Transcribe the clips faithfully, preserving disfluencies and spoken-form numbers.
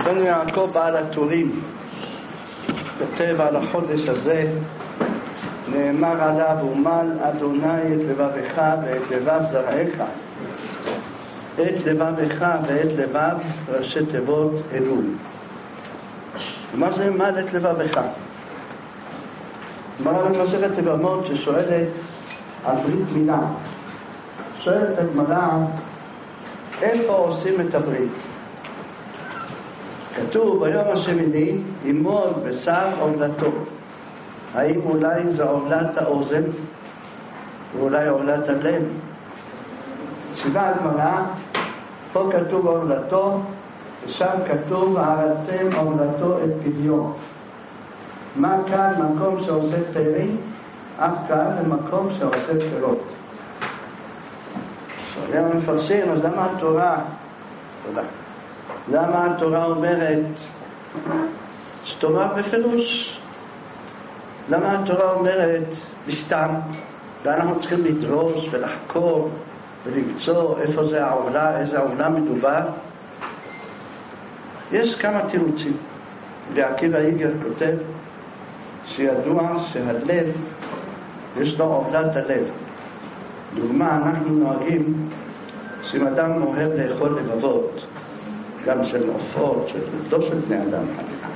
רבנו יעקב בעל הטורים כותב על החודש הזה, נאמר עליו, ומל אדוני את לבבך ואת לבב זרעך, את לבבך ואת לבב ראשי תיבות אלול. מה זה מל את לבבך? גמרא במסכת יבמות ששואלת על ברית מילה, שואלת הגמרא איפה עושים את הברית. כתוב ביום השמיני ימול בשר עורלתו. האם אולי זה עורלת האוזן ואולי עורלת הלב? תשובה הגמרא, פה כתוב עורלתו ושם כתוב ערלתם עורלתו את פדיון. מה כאן מקום שעושה פרי? אף כאן למקום שעושה פירות. למה מפרשים? אז למה התורה תודה למה התורה אומרת שתורה בפירוש? למה התורה אומרת בסתם? ואנחנו צריכים לדרוש ולחקור ולמצוא איפה זה העולה, איזה העולה מדובר. יש כמה תירוצים. ועקיבא איגר כותב שידוע שהלב יש לו עובדת הלב. דוגמה, אנחנו נוהגים שאם אדם אוהב לאכול לבבות, גם של עופות, של לא של בני אדם חלילה,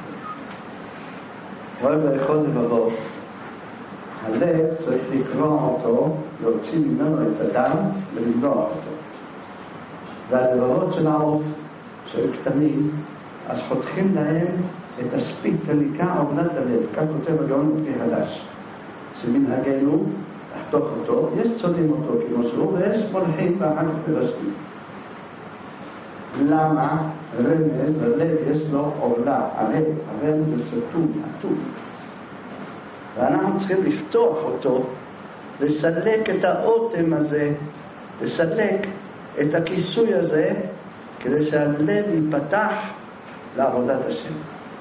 אוהב לאכול לבבות, הלב צריך לקרוע אותו, להוציא ממנו את הדם ולבלוע אותו. והלבבות של העוף שהיו קטנים, אז חותכים להם את הספיק, זה נקרא עובדת הלב. כך כותב הגאון כחדש, שמנהגנו לחתוך אותו, יש צודים אותו כמו שהוא, ויש מולחים ואחר כך פרסים. למה? רמז, הלב יש לו עורלה, הלב, הלב זה סתום, עטוב. ואנחנו צריכים לפתוח אותו, לסלק את האוטם הזה, לסלק את הכיסוי הזה, כדי שהלב ייפתח לעבודת השם.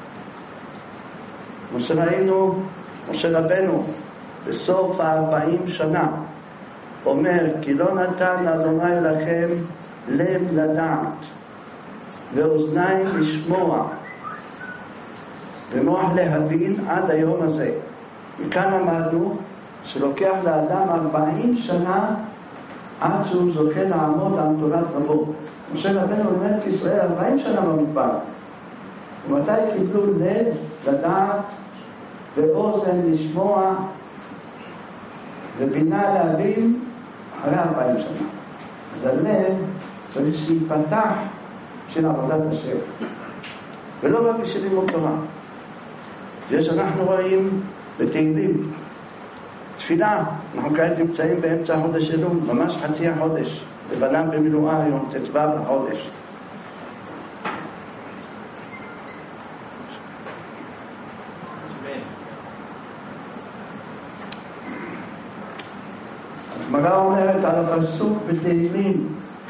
כמו שראינו, משה רבנו, בסוף הארבעים שנה, אומר, כי לא נתן אדוני לכם לב לדעת, ואוזניים לשמוע, ומוח להבין עד היום הזה. מכאן אמרנו שלוקח לאדם ארבעים שנה עד שהוא זוכה לעמוד על תורת רבו. משה רבנו אומר כי ישראל ארבעים שנה במדבר. ומתי קיבלו לב לדעת ואוזן לשמוע ובינה להבין? אחרי ארבעים שנה. אז הלב צריך שיפתח של עבודת השם, ולא רק בשביל לימוד תורה. יש אנחנו רואים בתהילים תפילה, אנחנו כעת נמצאים באמצע החודש אלול, ממש חצי החודש, לבנם במילואה היום ט"ו בחודש. הגמרא אומרת על הפסוק בתהילים,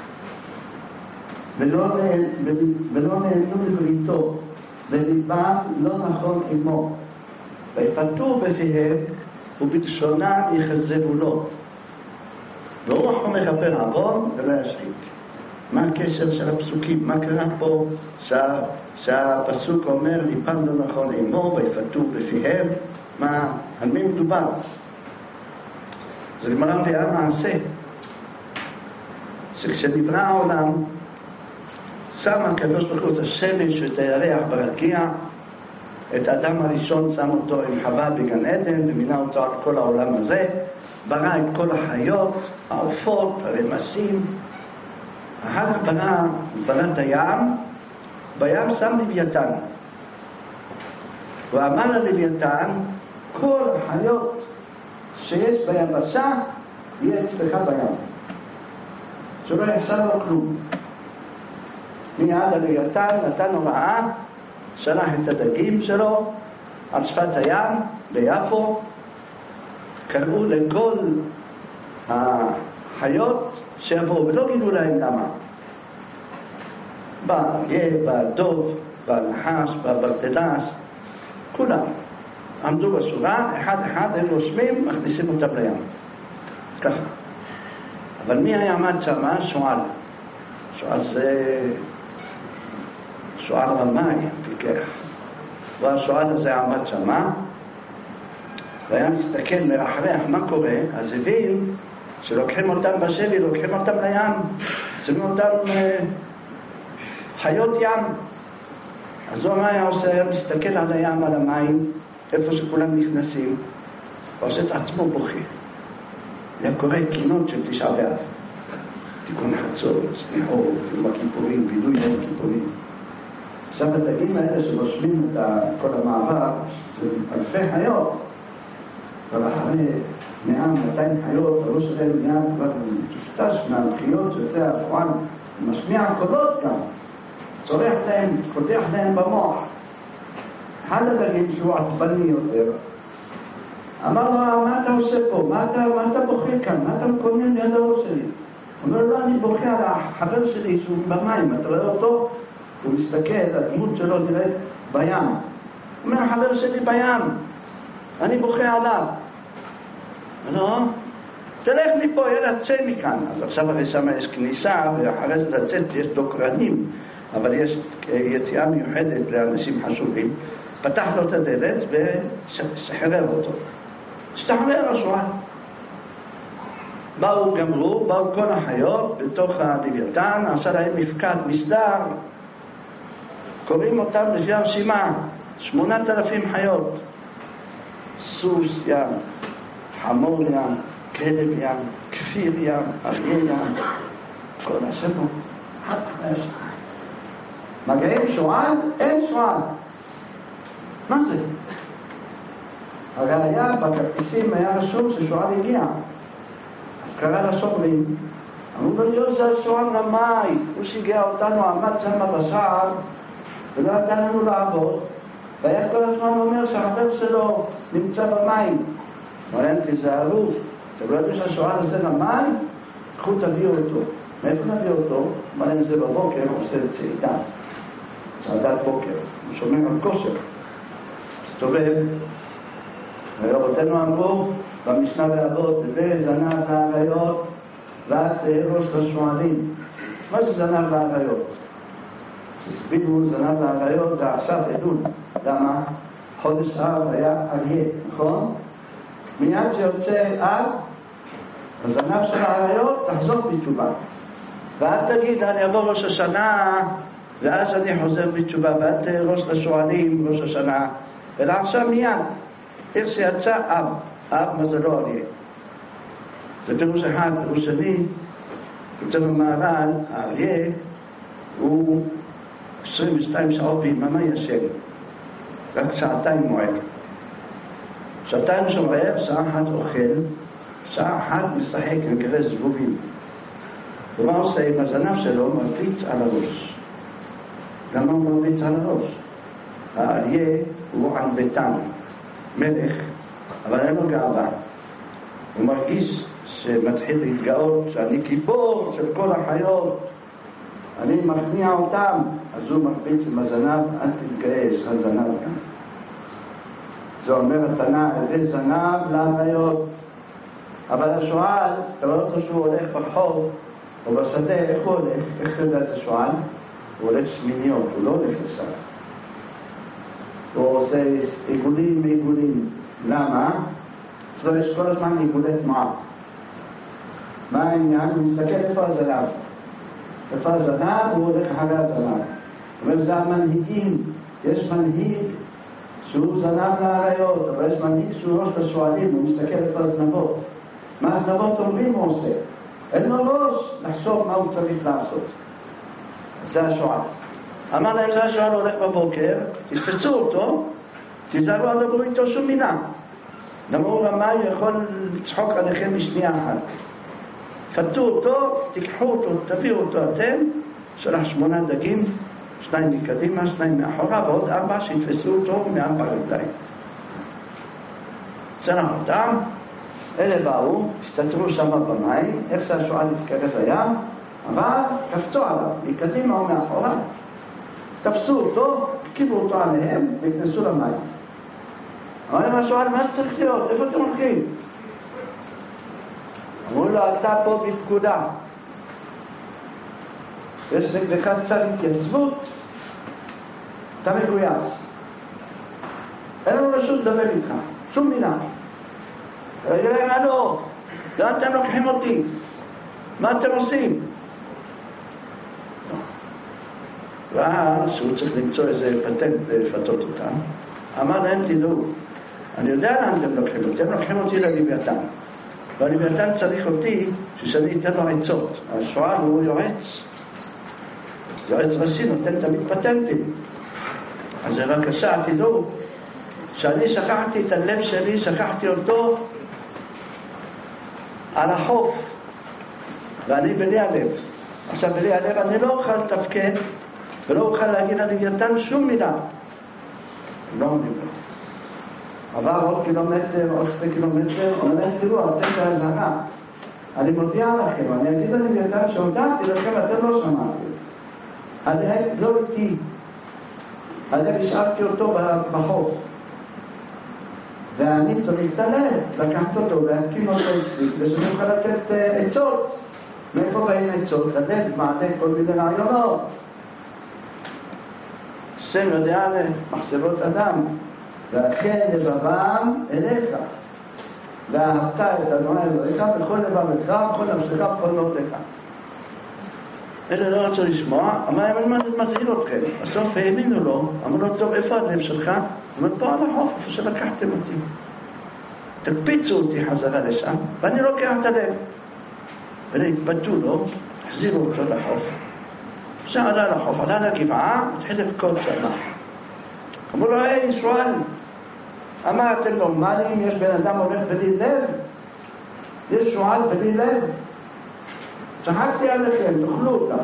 ולא נהנו לבריתו, וליבם לא נכון עמו, ויפתו בפיהם ובלשונם יחזבו לו, ורוח מכפר עוון ולא ישחית. מה הקשר של הפסוקים? מה קרה פה שה, שהפסוק אומר ליבם לא נכון עמו ויפתו בפיהם? מה, על מי מדובר? זה גמרא מביאה מעשה שכשנברא העולם שם הקדוש ברוך הוא את השמש ואת הירח ברקיע, את האדם הראשון שם אותו עם חווה בגן עדן ומינה אותו על כל העולם הזה, ברא את כל החיות, העופות, הרמסים. אחר כך ברא, ברא את הים, בים שם לוויתן. הוא אמר ללוויתן, כל החיות שיש ביבשה יהיה אצלך בים, שלא יחסר לו כלום. מיד הלוויתן נתן הוראה, שלח את הדגים שלו על שפת הים ביפו, קראו לכל החיות שיבואו, ולא גידו להם למה. באריה, בדוב, בנחש, בברטלס, כולם עמדו בשורה, אחד אחד הם רושמים, מכניסים אותם לים. ככה. אבל מי היה עמד שם? שועל. שועל זה שועל רמאי, פיקח. והשועל הזה עמד שמה, והיה מסתכל מרחרח מה קורה, אז הבין שלוקחים אותם בשבי, לוקחים אותם לים, שמים אותם אה, חיות ים. אז הוא היה עושה, היה מסתכל על הים, על המים, איפה שכולם נכנסים, ועושה את עצמו בוכה. היה קורא קינות של תשעה באב, תיקון חצות, סליחות, יום הכיפורים, וידוי יום הכיפורים. עכשיו הדגים האלה שרושמים את כל המעבר, זה אלפי חיות, אבל אחרי מאה, מאתיים חיות, הראש שלהם נהיה כבר מטושטש מהבחיות שיוצא השועל, משמיע קולות גם, צורך להם, פותח להם במוח. אחד הדגים שהוא עצבני יותר, אמר לו, מה אתה עושה פה? מה אתה, מה אתה בוכה כאן? מה אתה מקונן ליד הראש שלי? הוא אומר לו, אני בוכה על החבר שלי שהוא במים, אתה רואה אותו? הוא מסתכל, הדמות שלו נראית בים. הוא אומר, החבר שלי בים, אני בוכה עליו. לא? תלך מפה, יאללה, צא מכאן. אז עכשיו הרי שם יש כניסה, ואחרי זה לצאת יש דוקרנים, אבל יש יציאה מיוחדת לאנשים חשובים. פתח לו את הדלת ושחרר אותו. השתחרר השועל. באו גמרו, באו כל החיות בתוך הלוויתן, עשה להם מפקד מסדר, קוראים אותם לפי הרשימה, שמונת אלפים חיות, סוס ים, חמור ים, כלב ים, כפיר ים, אריה ים, כל השמות, אחד חמש. מגיעים שועל, אין שועל. מה זה? הרי היה בכרטיסים היה רשום ששועל הגיע. אז קרא לשומרים, אמרו לו, זה השועל רמאי, הוא שיגע אותנו, עמד שם בשער, ולא נתן לנו לעבוד, והיה כל הזמן אומר שהחבר שלו נמצא במים. אמר להם, תיזהרו, אתם לא יודעים שהשועל הזה רמאי? קחו תביאו אותו. מאיפה נביא אותו? אמר להם, זה בבוקר, הוא עושה צעידה, צעדת בוקר, הוא שומר על כושר. סתובב, ורבותינו אמרו במשנה באבות, וזנב לאריות ואת ראש לשועלים. מה זה זנב לאריות? הסביבו זנב לאריות ועכשיו עדות. למה? חודש אב היה אריה, נכון? מיד שיוצא אב, הזנב של האריות תחזור בתשובה. ואל תגיד, אני אבוא ראש השנה ואז אני חוזר בתשובה, ואת ראש לשועלים, ראש השנה, אלא עכשיו מיד, איך שיצא אב, אב מה זה לא אריה. זה פירוש אחד, פירוש שני, כותב המהר"ל, האריה הוא עשרים ושתיים שעות ביממה ישן, רק שעתיים מועד. שעתיים שומר, שעה אחת אוכל, שעה אחת משחק עם כאלה זבובים. ומה עושה עם הזנב שלו? מרביץ על הראש. למה הוא מרביץ על הראש? האריה הוא ענוותן, מלך, אבל אין לו גאווה. הוא מרגיש שמתחיל להתגאות שאני גיבור של כל החיות, אני מכניע אותם. אז הוא מרביץ עם הזנב, אל תתגאה, יש לך זנב כאן. זה אומר התנא, הביא זנב לאריות. אבל השועל, אתה רואה אותו שהוא הולך ברחוב או בשדה, איך הוא הולך? איך יודע את השועל? הוא הולך שמיניות, הוא לא הולך לשם. הוא עושה עיגולים מעיגולים. למה? אז יש כל הזמן עיגולי תנועה. מה העניין? הוא מסתכל איפה הזנב. איפה הזנב הוא הולך אחרי הזנב. אבל זה המנהיגים. יש מנהיג שהוא זנב לאריות, אבל יש מנהיג שהוא ראש לשועלים, הוא מסתכל איפה הזנבות. מה הזנבות אומרים הוא עושה? אין לו ראש לחשוב מה הוא צריך לעשות. זה השועל. אמר להם, זה השועל הולך בבוקר, תתפסו אותו, תיזהרו על דברו איתו שום מילה. למה הוא רמאי יכול לצחוק עליכם בשנייה אחת. פתו אותו, תיקחו אותו, תביאו אותו אתם, שלח שמונה דגים, שניים מקדימה, שניים מאחורה, ועוד ארבע שיתפסו אותו מארבע רגליים. שלח אותם, אלה באו, הסתתרו שם במים, איך שהשועל התקרב לים, אבל קפצו עליו, מקדימה או מאחורה, תפסו אותו, הקיבו אותו עליהם, והכנסו למים. אמר להם השועל, מה שצריך להיות? איפה אתם הולכים? אמרו לו, אתה פה בפקודה. יש נגדך צו התייצבות, אתה מגויס. אין לנו רשות לדבר איתך, שום מילה. רגע, רגע, לא, לאן אתם לוקחים אותי? מה אתם עושים? ואז הוא צריך למצוא איזה פטנט לפתות אותם. אמר להם, תדעו, אני יודע לאן אתם לוקחים אותי, אתם לוקחים אותי ללוויתן. והלוויתן צריך אותי שאני אתן לו עצות. השועל הוא יועץ. יועץ ראשי נותן תמיד פטנטים. אז בבקשה, תדעו, שאני שכחתי את הלב שלי, שכחתי אותו על החוף. ואני בלי הלב. עכשיו בלי הלב אני לא אוכל לתפקד, ולא אוכל להגיד ללוויתן שום מילה. לא עונים לו. עבר עוד קילומטר, עוד שתי קילומטר, אומר, תראו, אתם בהזהרה. אני מודיע לכם, אני אגיד ללוויתן שהודעתי לכם, אתם לא שמעתם. הלב לא איתי. הלב השארתי אותו בחוף. ואני צריך את הלב, לקחת אותו והקים אותו אצלי, ושאני אוכל לתת עצות. מאיפה באים עצות? הלב מעלה כל מיני רעיונות. השם יודע למחשבות אדם, ולכן לבבם אליך. ואהבת את אדוני אלוהיך בכל לבבך, בכל נפשך, בכל מאודך. אלה לא רצו לשמוע, אמר להם, אני מזהיר אתכם. בסוף האמינו לו, אמרו לו, טוב, איפה הלב שלך? אמר, פה על החוף, איפה שלקחתם אותי. תקפיצו אותי חזרה לשם, ואני לוקח את הלב. והתבטאו לו, החזירו אותו לחוף. עכשיו עלה לחוף, עלה לגבעה, התחיל לבכות שמה. אמרו לו, היי, שואל, אמרתם נורמליים, יש בן אדם הולך בלי לב? יש שואל בלי לב? צחקתי עליכם, תאכלו אותה.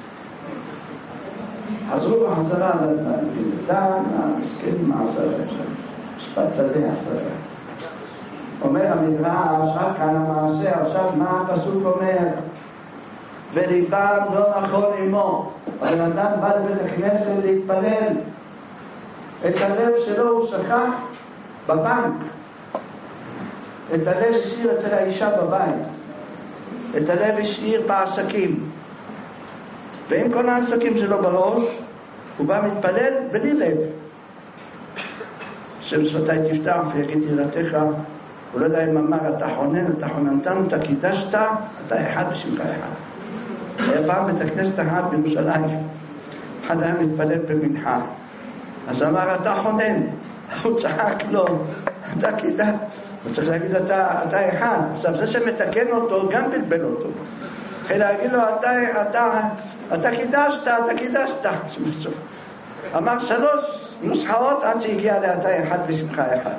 חזרו בחזרה ללוויתן, המסכן מעשר שם, משפט שדה אחר. אומר המדרש, רק כאן המעשה, עכשיו מה הפסוק אומר? וליבם לא נכון עמו. הבן אדם בא לבית הכנסת להתפלל. את הלב שלו הוא שכח בבנק. את הלב השאיר אצל האישה בבית. את הלב השאיר בעסקים. ועם כל העסקים שלו בראש, הוא בא מתפלל בלי לב. שם שפתי תפתח ויגיד תהילתך, הוא לא יודע אם אמר, אתה חונן, אתה חוננתנו, אתה קידשת, אתה אחד בשמך אחד. היה פעם בית הכנסת אחד בירושלים, אחד היה מתפלל במנחה. אז אמר, אתה חונן. הוא צחק לו, אתה קידשת. הוא צריך להגיד, אתה, אתה אחד. עכשיו, זה שמתקן אותו, גם בלבל אותו. אחרי להגיד לו, אתה, אתה, אתה קידשת, אתה קידשת. אמר שלוש נוסחאות עד שהגיע לאתה אחד בשמך אחד.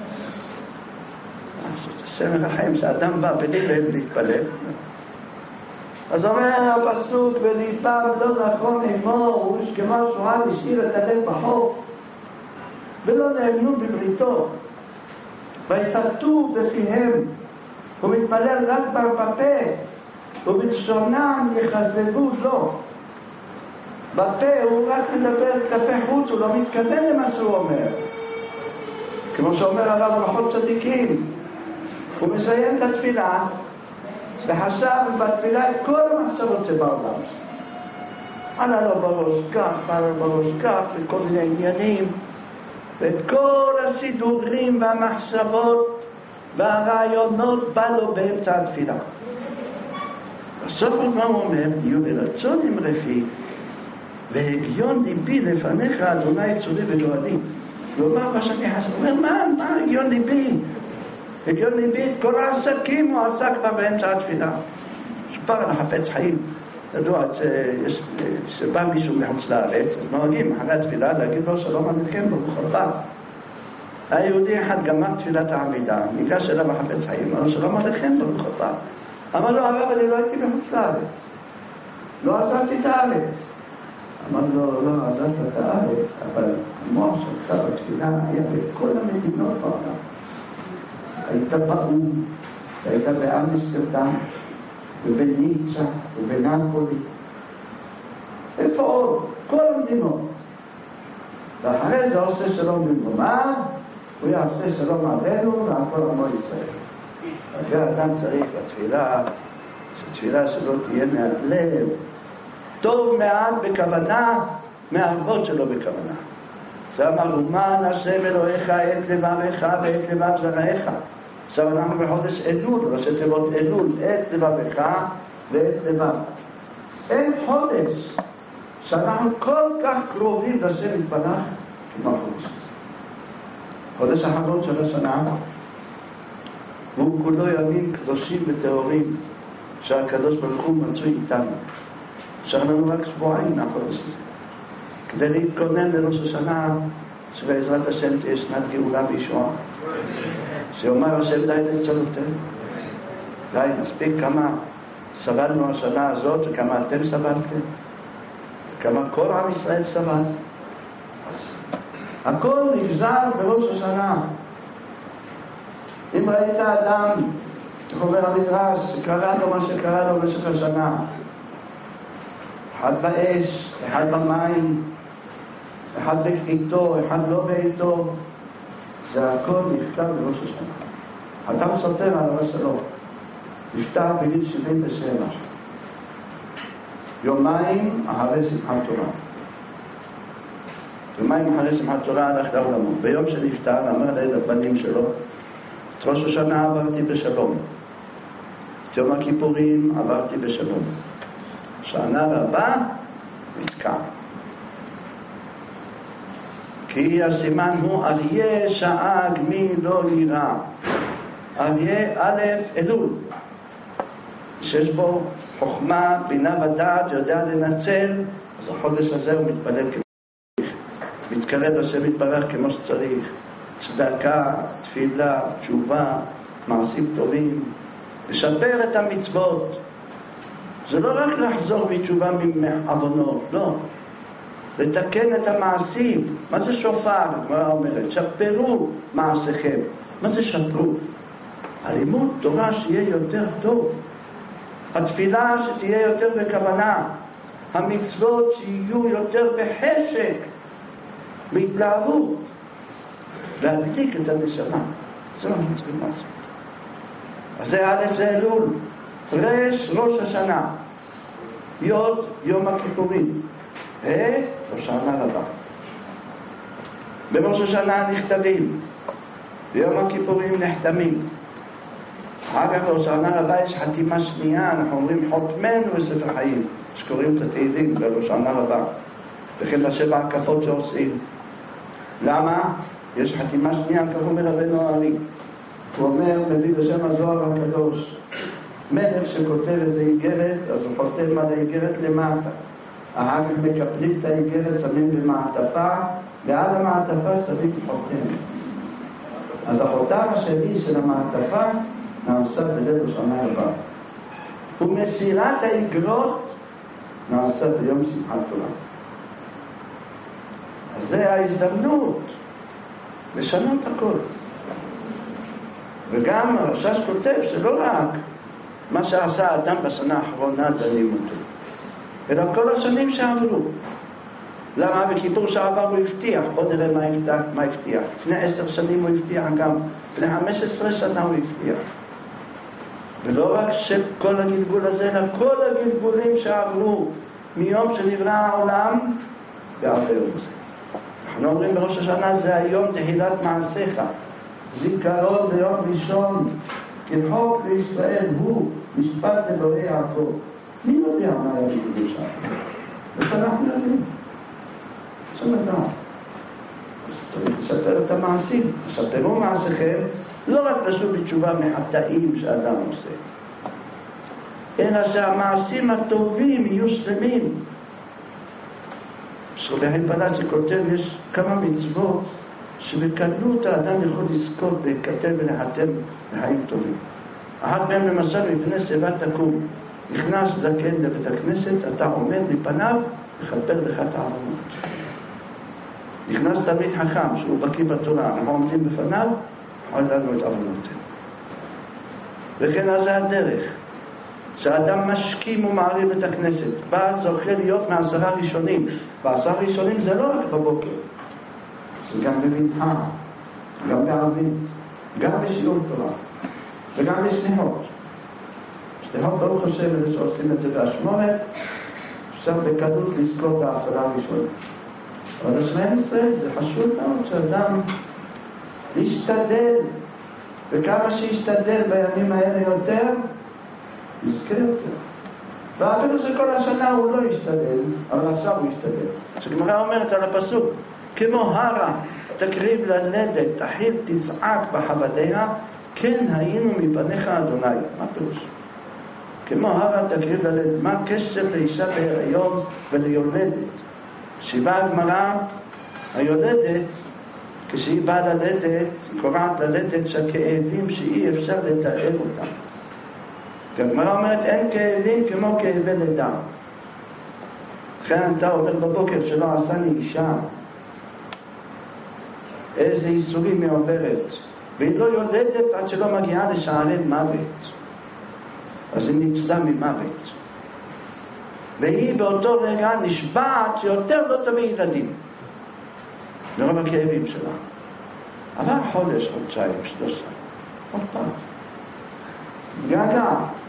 השם מרחם שאדם בא בלי לב להתפלל. אז אומר הפסוק, וליבם לא נכון עמו, וכמו שועל השאיר את הלב בחוף, ולא נאמנו בבריתו, ויפתו בפיהם, הוא מתפלל רק בפה, ובלשונם יחזבו לו. בפה הוא רק מדבר כלפי חוץ, הוא לא מתכוון למה שהוא אומר. כמו שאומר הרב הלכות צדיקים, הוא מסיים את התפילה, וחשב בתפילה את כל המחשבות שבעולם. עלה לו בראש כך, עלה לו בראש כך, וכל מיני עניינים, ואת כל הסידורים והמחשבות והרעיונות בא לו באמצע התפילה. בסוף מה הוא אומר? יהיו ברצון עם רפי, והגיון ליבי לפניך, אדוני צורי וגואלי. הוא אומר מה שאני חושב, הוא אומר, מה, מה הגיון ליבי? הגיון ליבי, את כל העסקים הוא עסק בה באמצע התפילה. שפר על החפץ חיים. ידוע, שבא מישהו מחוץ לארץ, אז נוהגים אחרי התפילה להגיד לו שלום עליכם, ברוך הבא. היהודי אחד גמר תפילת העמידה, ניגש אליו החפץ חיים, אמר לו שלום עליכם, ברוך הבא. אמר לו, הרב, אני לא הייתי מחוץ לארץ. לא עזבתי את הארץ. אמר לו, לא עזבת את הארץ, אבל המוח שלך בתפילה היה בכל המדינות בעולם. היית באום, היית באמסטרדם, ובניצה, ובנפולי. איפה עוד? כל המדינות. ואחרי זה עושה שלום במקומה, הוא יעשה שלום עלינו ועל כל עמו ישראל. והאדם צריך בתפילה, שתפילה שלו תהיה מהלב, טוב מעט בכוונה, מהרבות שלו בכוונה. זה אמר, למען השם אלוהיך את לבבך ואת לבב זרעך. עכשיו אנחנו בחודש אלול, ראשי תיבות אלול, את לבבך ואת לבב. אין חודש שאנחנו כל כך קרובים לשם יתברך כמו החודש. חודש האחרון של השנה, והוא כולו ימים קדושים וטהורים שהקדוש ברוך הוא מצוי איתנו. עכשיו לנו רק שבועיים מהחודש הזה. כדי להתכונן לראש השנה, שבעזרת השם תהיה שנת גאולה וישועה. שאומר השם די לצלותינו. די, מספיק כמה סבלנו השנה הזאת וכמה אתם סבלתם. וכמה כל עם ישראל סבל. הכל נגזר בראש השנה. אם ראית אדם, אומר המדרש, שקרה לו מה שקרה לו במשך השנה, אחד באש, אחד במים, אחד בעיתו, אחד לא בעיתו, זה הכל נכתב בראש השנה. אדם סותר על הראש שלו, נפטר בגיל שבעים ושבע, יומיים אחרי שמחת תורה. יומיים אחרי שמחת תורה הלך לעולמו. ביום שנפטר אמר ליד הבנים שלו, את ראש השנה עברתי בשלום, את יום הכיפורים עברתי בשלום, שנה רבה נתקע. כי הסימן הוא אריה שאג מי לא ירא. אריה א' אלול, שיש בו חוכמה, בינה ודעת, יודע לנצל. אז החודש הזה הוא מתפלל כמו מתקרב לשם יתברך כמו שצריך. צדקה, תפילה, תשובה, מעשים טובים, לשפר את המצוות. זה לא רק לחזור בתשובה מעוונות, לא. לתקן את המעשים. מה זה שופר? הגמרא אומרת, שפרו מעשיכם. מה זה שפרו? הלימוד תורה שיהיה יותר טוב, התפילה שתהיה יותר בכוונה, המצוות שיהיו יותר בחשק, בהתלהבות, להדליק את הנשמה. זה מה אנחנו צריכים לעשות. אז זה א' זה אלול, רש ראש השנה, יוד יום הכיפורים, ה' ראש השנה רבה. בראש השנה נכתבים, ביום הכיפורים נחתמים. אחר כך ראש השנה רבה יש חתימה שנייה, אנחנו אומרים חותמנו בספר חיים, שקוראים את התהילים בראש השנה רבה, וכן בשבע הקפות שעושים. למה? יש חתימה שנייה, כך אומר רבנו הארי. הוא אומר, מביא בשם הזוהר הקדוש, מלך שכותב איזה איגרת, אז הוא חותם על האיגרת למטה. אחר כך מקפלים את האיגרת, שמים במעטפה, ועל המעטפה שמים חותם. אז החותם השני של המעטפה נעשה בליל השנה הבא. ומסירת האיגרות נעשה ביום שמחת תורה. אז זה ההזדמנות לשנות הכל. וגם הרש"ש כותב שלא רק מה שעשה האדם בשנה האחרונה דנים אותו, אלא כל השנים שעברו. למה? בכיפור שעבר הוא הבטיח, בוא נראה מה הבטיח, מה הבטיח. לפני עשר שנים הוא הבטיח גם, לפני חמש עשרה שנה הוא הבטיח. ולא רק שכל הגלגול הזה, אלא כל הגלגולים שעברו מיום שנברא העולם ועד היום הזה. אנחנו אומרים בראש השנה זה היום תחילת מעשיך, זיכרון ביום ראשון, כחוק לישראל הוא משפט אלוהי יעקב. מי יודע מה היה בגלל שם? ושאנחנו יודעים. עכשיו לדעת. צריך לשפר את המעשים. לשפרו מעשיכם, לא רק לשוב בתשובה מחטאים שאדם עושה, אלא שהמעשים הטובים יהיו שלמים. שרבי פלאצ'י שכותב, יש כמה מצוות שבקלות האדם יכול לזכות להיכתב ולחתם לחיים טובים. אחת מהם למשל, מפני שיבה תקום, נכנס זקן לבית הכנסת, אתה עומד לפניו לכפר לך את העוונות. נכנס תלמיד חכם שהוא בקיא בתורה, אנחנו עומדים בפניו, חול לנו את עוונותינו. וכן אז זה הדרך שהאדם משכים ומעריב את הכנסת, בא זוכה להיות מעשרה ראשונים. בעשרה ראשונים זה לא רק בבוקר, זה גם במנחה, גם בערבים, גם בשיעור תורה וגם בשליחות. שליחות ברוך השם, אלה שעושים את זה באשמורת, אפשר בקלות לזכור בעשרה ראשונים. אבל השמיים ישראל זה חשוב מאוד שאדם להשתדל, וכמה שישתדל בימים האלה יותר, יזכה יותר. ואפילו שכל השנה הוא לא ישתדל, אבל עכשיו הוא ישתדל. שגמרא אומרת על הפסוק, כמו הרה תקריב ללדת, אחיו תזעק בחבדיה, כן היינו מפניך אדוני. מה פירוש? כמו הרה תקריב ללדת, מה קשר לאישה בהיריון וליולדת? שיבה הגמרא, היולדת, כשהיא באה ללדת, היא קוראת ללדת שהכאבים שאי אפשר לתאר אותם. הגמרא אומרת, אין כאבים כמו כאבי לידה. לכן אתה אומר בבוקר שלא עשה לי אישה, איזה איסורים היא עוברת, והיא לא יולדת עד שלא מגיעה לשערי מוות, אז היא ניצלה ממוות, והיא באותו רגע נשבעת שיותר לא תביא ילדים לרוב הכאבים שלה. עבר חודש, חודשיים, שלושה, עוד פעם גגה,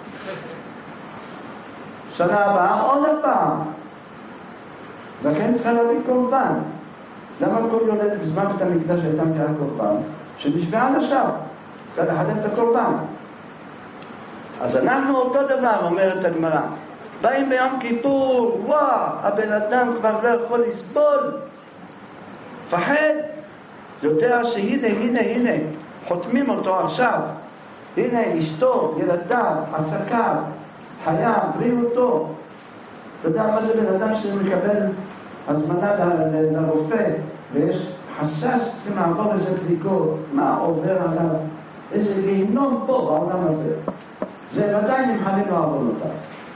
שנה הבאה עוד פעם, וכן צריכה להביא קורבן. למה כל יולדת בזמן בית המקדש הייתה מביאה קורבן? שנשבעה לשווא, צריכה לחדש את הקורבן. אז אנחנו אותו דבר, אומרת הגמרא, באים ביום כיפור, וואו, הבן אדם כבר לא יכול לסבול, פחד, יודע שהנה, הנה, הנה, חותמים אותו עכשיו, הנה אשתו, ילדיו, עסקיו, חייו, בריאותו. אתה יודע מה זה בן אדם שמקבל הזמנה לרופא ויש חשש שמעבור איזה בדיקות, מה עובר עליו, איזה גיהנום פה בעולם הזה, זה ודאי נמחלים לעבור אותה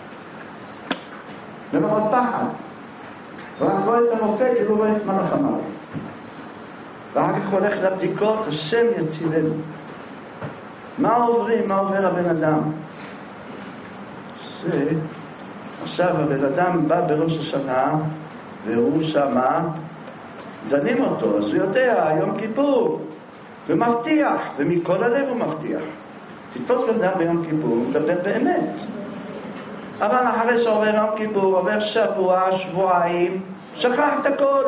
ומאוד פחד, ורק רואה את הרופא כאילו רואה את מלאך המוות, ואחר כך הולך לבדיקות, השם יצילנו. מה עוברים, מה עובר הבן אדם? זה עכשיו הבן אדם בא בראש השנה והוא שמה, דנים אותו, אז הוא יודע, יום כיפור, ומבטיח, ומכל הלב הוא מבטיח. תתפוס בן אדם ביום כיפור, הוא מדבר באמת. אבל אחרי שעובר יום כיפור, עובר שבוע, שבועיים, שכח את הכל.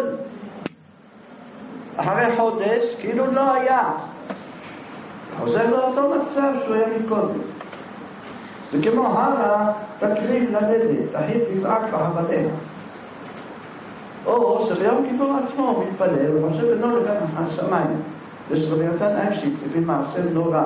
אחרי חודש, כאילו לא היה. חוזר לאותו מצב שהוא היה מקודם. זה כמו הרה תקריב ללדת, אחיו תזעק בחבדיה. או שביום כיפור עצמו הוא מתפלל ומשה בנו לבין השמיים. יש רבי נתן אייבשיץ הביא מעשה נורא,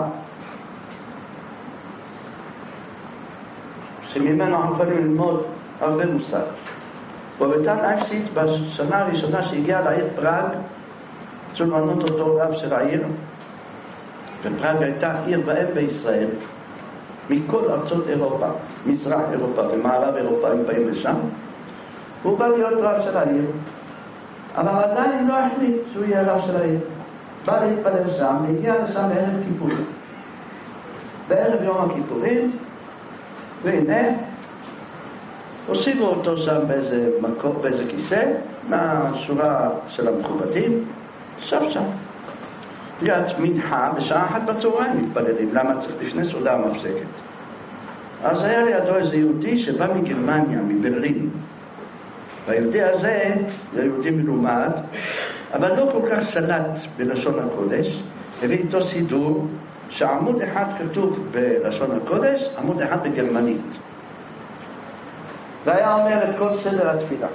שממנו אנחנו יכולים ללמוד הרבה מושג. רבי נתן אייבשיץ בשנה הראשונה שהגיע לעיר פראג, רצו למנות אותו רב של העיר, ופראג הייתה עיר ואם בישראל, מכל ארצות אירופה, מזרח אירופה ומערב אירופה הם באים לשם. הוא בא להיות רב של העיר, אבל עדיין לא החליט שהוא יהיה רב של העיר. בא להתפלל שם, והגיע לשם בערב כיפורים. בערב יום הכיפורים, והנה, הושיבו אותו שם באיזה מקום, באיזה כיסא, מהשורה של המכובדים, שב שם. ליד מנחה, בשעה אחת בצהריים מתפללים, למה צריך לפני סעודה מפסקת. אז היה לידו איזה יהודי שבא מגרמניה, מברלין. והיהודי הזה, זה יהודי מלומד, אבל לא כל כך שלט בלשון הקודש, הביא איתו סידור שעמוד אחד כתוב בלשון הקודש, עמוד אחד בגרמנית. והיה אומר את כל סדר התפילה.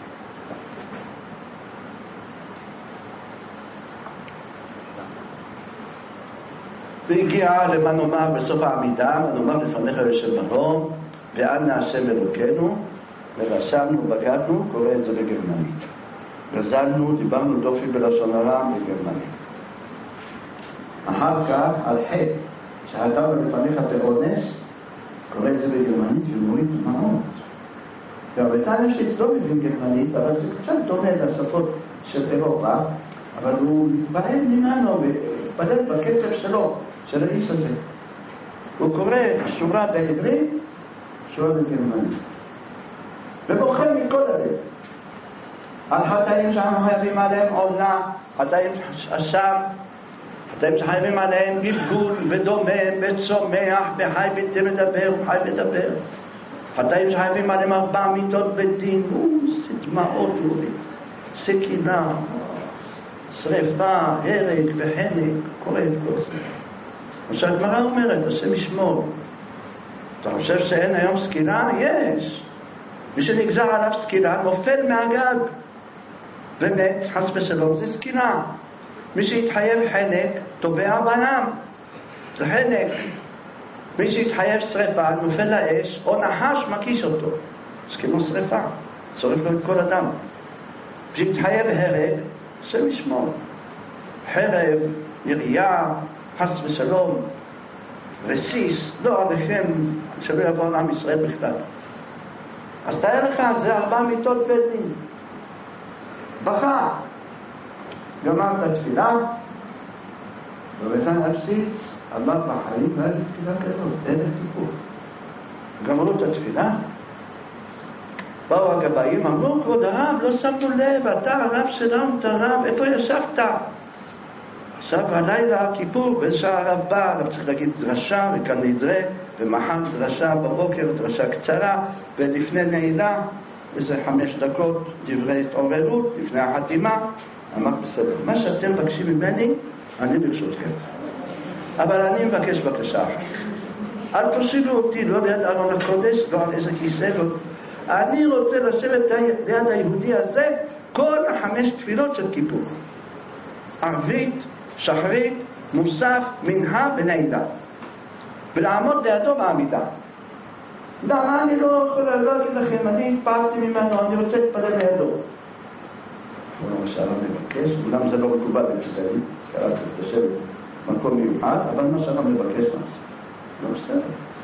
והגיע למה נאמר בסוף העמידה, מה נאמר לפניך יושב מרום, ואנה השם אלוקינו, ורשמנו, בגדנו, קורא את זה בגרמנית. גזלנו, דיברנו דופי בלשון הרע בגרמנית. אחר כך, על חטא, שהייתה לפניך באונס, קורא את זה בגרמנית ומוריד דמעות. והרבתן יש לא מבין גרמנית, אבל זה קצת דומה לשפות של אירופה, אבל הוא מתפעל ממנו, מתפעל בקצב שלו, של האיש הזה. הוא קורא שורה בעברית, שורה בגרמנית. ובוכה מכל הלב. על חטאים שאנחנו חייבים עליהם עולה, חטאים אשם, חטאים שחייבים עליהם גלגול ודומם וצומח וחי בלתי מדבר וחי מדבר. חטאים שחייבים עליהם ארבע מיתות בדין, ודמעות יורים. סכינה, שריפה, הרג וחנק, קורה את כל זה. מה שהגמרא אומרת, השם ישמור. אתה חושב שאין היום סכינה? יש. מי שנגזר עליו סכינה נופל מהגג ומת, חס ושלום, זה סכינה. מי שהתחייב חנק טובע בים, זה חנק. מי שהתחייב שריפה נופל לאש או נחש מקיש אותו, זה כמו שריפה, שורף לו את כל אדם. מי שהתחייב הרג, השם ישמור, חרב, ירייה, חס ושלום, רסיס, לא עליכם שלא יבוא לעם ישראל בכלל. אז תאר לך, זה ארבע מיטות בית דין. בכה, גמרת תפילה, ורצה להפסיץ, אמר בחיים, והיה תפילה כזאת, אין טיפול. גמרו את התפילה, באו הגבאים, אמרו, כבוד הרב, לא שמנו לב, אתה הרב שלנו, אתה הרב, איפה ישבת? עכשיו הלילה, כיפור, בשעה הרב בא, הרב צריך להגיד דרשה וכאן נדרה, ומחר דרשה בבוקר, דרשה קצרה, ולפני נעילה, איזה חמש דקות, דברי התעוררות, לפני החתימה, אמר בסדר, מה שאתם מבקשים ממני, אני ברשותכם. אבל אני מבקש בקשה אחת. אל תושיבו אותי, לא ליד ארון הקודש, לא על איזה כיסא, לא. אני רוצה לשבת ליד היהודי הזה, כל החמש תפילות של כיפור. ערבית, שחרית, מוסף, מנחה ונעילה. ולעמוד לידו בעמידה. למה אני לא יכול להגיד לכם, אני התפעלתי ממנו, אני רוצה להתפלל לידו. הוא מה שהרב מבקש, אולם זה לא מקובל אצלנו, שהרב צריך לשבת במקום מיוחד, אבל מה שהרב מבקש לא בסדר.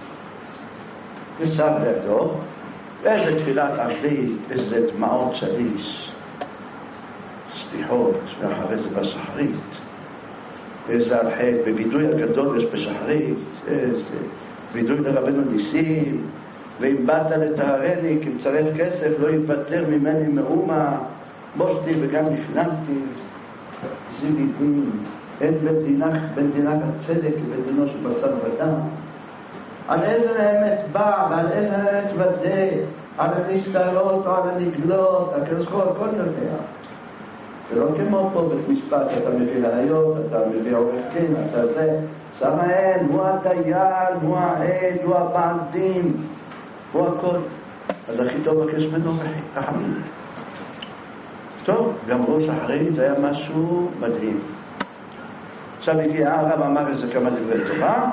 ישב לידו, איזה תפילת ערבית, איזה דמעות שליש, סליחות, ואחרי זה בשחרית. איזה הרחק, בבידוי הגדול יש בשחרית, איזה בידוי לרבנו ניסים, ואם באת לטהרני, כי מצרף כסף, לא ייפטר ממני מאומה, בושתי וגם נפלמתי, זיבידים, אין בין דינך הצדק ובין דינו של בשר ודם. על איזה האמת בא, ועל איזה האמת ודא, על הנסתרות או על הנגלות, הקדוש ברוך הוא הכל יודע. זה לא כמו פה בית משפט, אתה מביא ראיות, אתה מביא עורך דין, אתה זה, שמה אין, הוא הדיין, הוא העד, הוא הבעל דין, הוא הכל. אז הכי טוב בקש ממנו רחמים. טוב, גם ראש אחרית זה היה משהו מדהים. עכשיו הגיע הרב, אמר איזה כמה דברי תורה,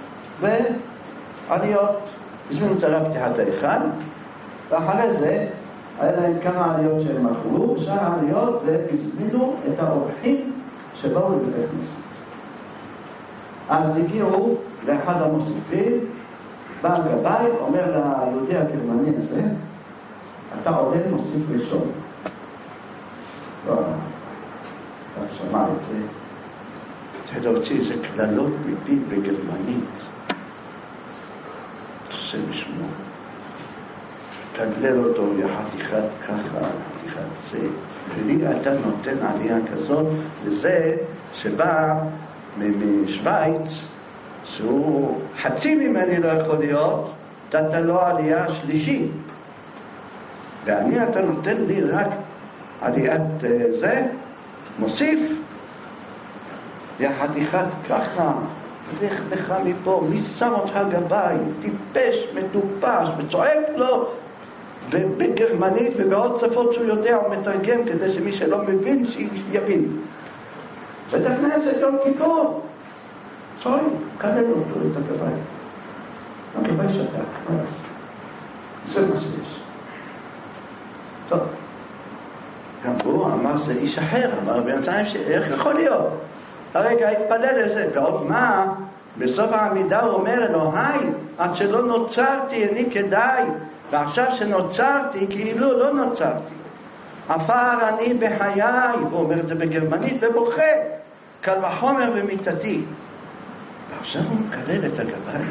ועליות, הזמינו את הרב פתיחת ההיכל, ואחרי זה היה להם כמה עליות שהם אכלו, ושאר העליות והזמינו את האורחים שבאו לבית הכנסת. אז הגיעו לאחד המוסיפים, בא הגבאי, אומר ליהודי הגרמני הזה, אתה עולה מוסיף ראשון. לא, אתה שמע את זה. אתה להוציא איזה כללות מפי בגרמנית. תעשה לשמוע. תגלל אותו לחתיכת ככה, חתיכת זה. ולי אתה נותן עלייה כזאת לזה שבא משוויץ, שהוא חצי ממני לא יכול להיות, אתה לא עלייה שלישית. ואני אתה נותן לי רק עליית זה, מוסיף. והחתיכת ככה, לך לך מפה, מי שם אותך גבאי, טיפש, מטופש, וצועק לו, בגרמנית ובעוד שפות שהוא יודע, הוא מתרגם כדי שמי שלא מבין, שיבין. בית הכנסת יום כיפור, צועק, קדם אותו את הגבאי. הגבאי שתק, זה מה שיש. טוב. גם הוא אמר, זה איש אחר, אמר, בינתיים שאיך יכול להיות? הרגע התפלל לזה, ועוד מה? בסוף העמידה הוא אומר, אלוהי, עד שלא נוצרתי, אני כדאי, ועכשיו שנוצרתי, כאילו לא נוצרתי. עפר אני בחיי, הוא אומר את זה בגרמנית, ובוכה, קל וחומר במיטתי. ועכשיו הוא מקלל את הגבאי,